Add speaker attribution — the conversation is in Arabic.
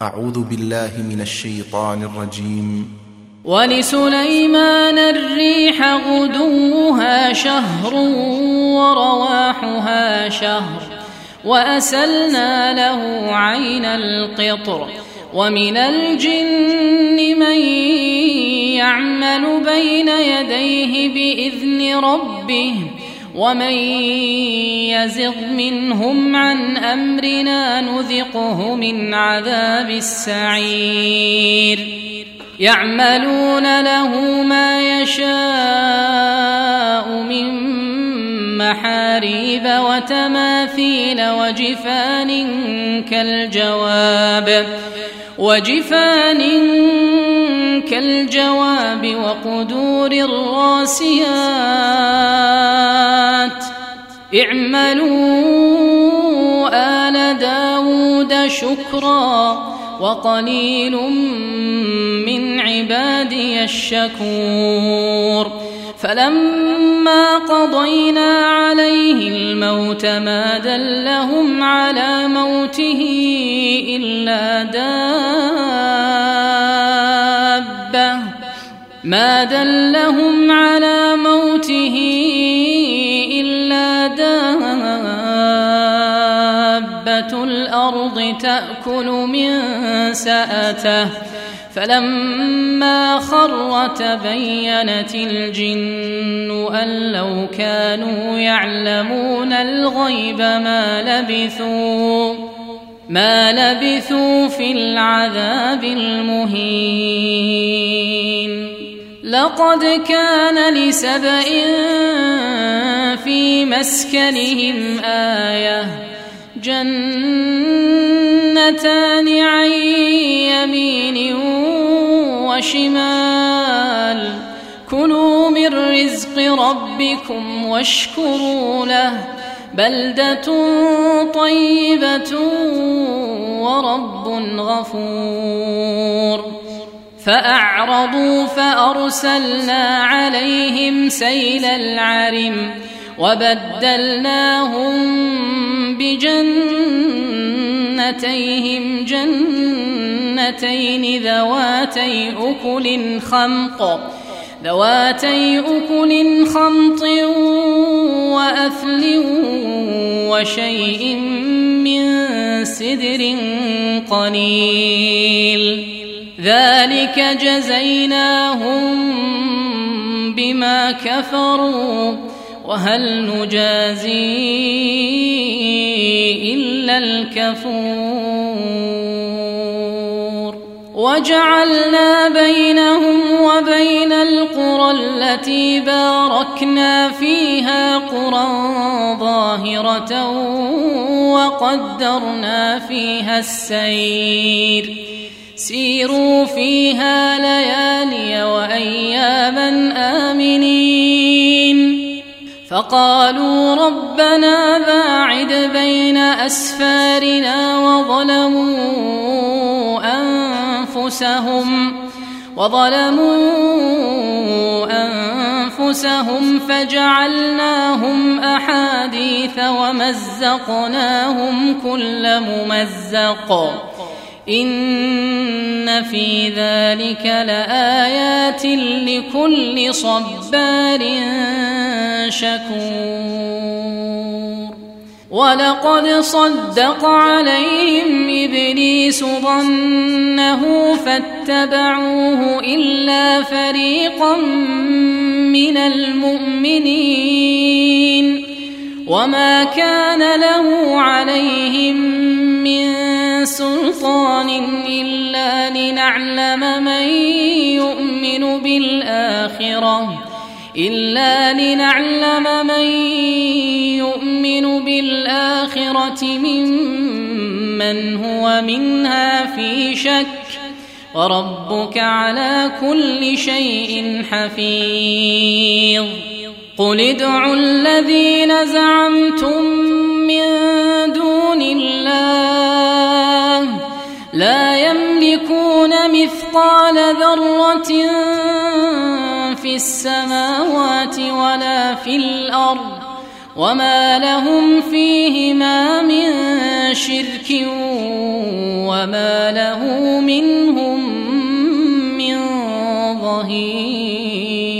Speaker 1: أعوذ بالله من الشيطان الرجيم.
Speaker 2: ولسليمان الريح غدوها شهر ورواحها شهر وأسلنا له عين القطر ومن الجن من يعمل بين يديه بإذن ربه ومن يزغ منهم عن أمرنا نذقه من عذاب السعير يعملون له ما يشاء من محاريب وتماثيل وجفان كالجواب وقدور الراسيات اعملوا آل داود شكرا وقليل من عبادي الشكور فلما قضينا عليه الموت ما دلهم على موته إلا دابة الأرض تأكل من سأته فلما خر تبينت الجن أن لو كانوا يعلمون الغيب ما لبثوا في العذاب المهين لقد كان لسبإ في مسكنهم آية جنتان عن يمين وشمال كلوا من رزق ربكم واشكروا له بلدة طيبة ورب غفور فأعرضوا فأرسلنا عليهم سيل العرم وبدلناهم بجنتيهم جنتين ذواتي أكل خمط وأثل وشيء من سدر قليل ذلك جزيناهم بما كفروا وهل نجازي إلا الكفور وجعلنا بينهم وبين القرى التي باركنا فيها قرى ظاهرة وقدرنا فيها السير سيروا فيها ليالي وأياما آمنين فقالوا ربنا باعد بين أسفارنا وظلموا أنفسهم فجعلناهم أحاديث ومزقناهم كل ممزق إن في ذلك لآيات لكل صبار شكور ولقد صدق عليهم إبليس ظنه فاتبعوه إلا فريقا من المؤمنين وما كان له عليهم من سلطان إلا لنعلم من يؤمن بالآخرة ممن هو منها في شك وربك على كل شيء حفيظ قل ادعوا الذين زعمتم من دون الله لا يملكون مثقال ذرة في السماوات ولا في الأرض وما لهم فيهما من شرك وما له منهم من ظهير.